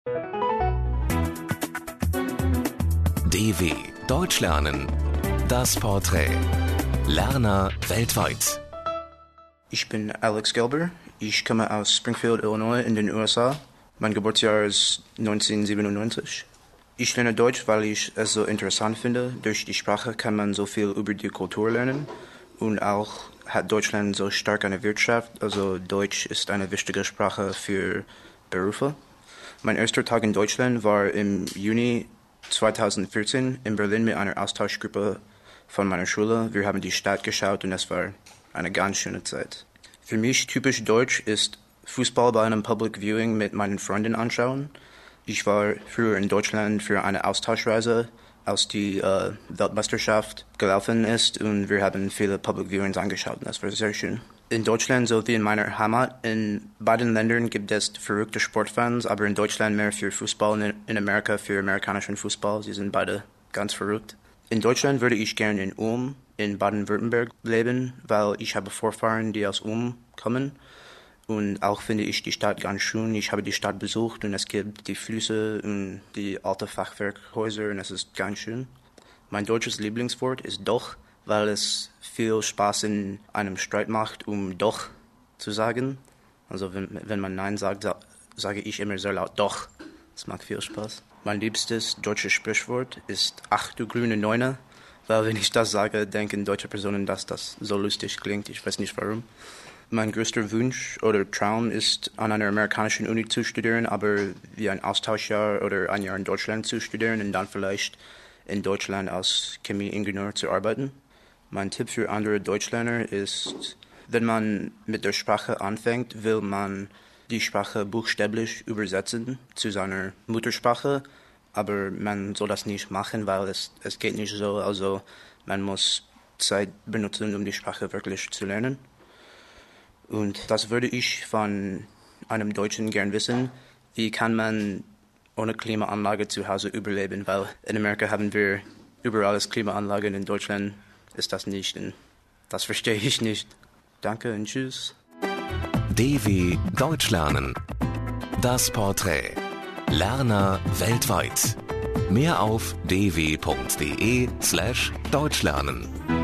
DW Deutsch lernen. Das Porträt. Lerner weltweit. Ich bin Alex Gelber. Ich komme aus Springfield, Illinois in den USA. Mein Geburtsjahr ist 1997. Ich lerne Deutsch, weil ich es so interessant finde. Durch die Sprache kann man so viel über die Kultur lernen. Und auch hat Deutschland so stark eine Wirtschaft. Also Deutsch ist eine wichtige Sprache für Berufe. Mein erster Tag in Deutschland war im Juni 2014 in Berlin mit einer Austauschgruppe von meiner Schule. Wir haben die Stadt geschaut und es war eine ganz schöne Zeit. Für mich typisch deutsch ist Fußball bei einem Public Viewing mit meinen Freunden anschauen. Ich war früher in Deutschland für eine Austauschreise, als die Weltmeisterschaft gelaufen ist, und wir haben viele Public Viewings angeschaut und das war sehr schön. In Deutschland, so wie in meiner Heimat, in beiden Ländern gibt es verrückte Sportfans, aber in Deutschland mehr für Fußball, in Amerika für amerikanischen Fußball. Sie sind beide ganz verrückt. In Deutschland würde ich gerne in Ulm, in Baden-Württemberg leben, weil ich habe Vorfahren, die aus Ulm kommen. Und auch finde ich die Stadt ganz schön. Ich habe die Stadt besucht und es gibt die Flüsse und die alten Fachwerkhäuser und es ist ganz schön. Mein deutsches Lieblingswort ist doch, weil es viel Spaß in einem Streit macht, doch zu sagen. Also wenn man Nein sagt, sage ich immer sehr laut doch. Das macht viel Spaß. Mein liebstes deutsches Sprichwort ist ach du grüne Neune, weil wenn ich das sage, denken deutsche Personen, dass das so lustig klingt. Ich weiß nicht warum. Mein größter Wunsch oder Traum ist, an einer amerikanischen Uni zu studieren, aber wie ein Austauschjahr oder ein Jahr in Deutschland zu studieren und dann vielleicht in Deutschland als Chemieingenieur zu arbeiten. Mein Tipp für andere Deutschlerner ist, wenn man mit der Sprache anfängt, will man die Sprache buchstäblich übersetzen zu seiner Muttersprache, aber man soll das nicht machen, weil es geht nicht so. Also man muss Zeit benutzen, um die Sprache wirklich zu lernen. Und das würde ich von einem Deutschen gern wissen. Wie kann man ohne Klimaanlage zu Hause überleben? Weil in Amerika haben wir überall Klimaanlagen, in Deutschland ist das nicht. Und das verstehe ich nicht. Danke und tschüss. DW Deutsch lernen. Das Porträt. Lerner weltweit. Mehr auf dw.de/deutschlernen.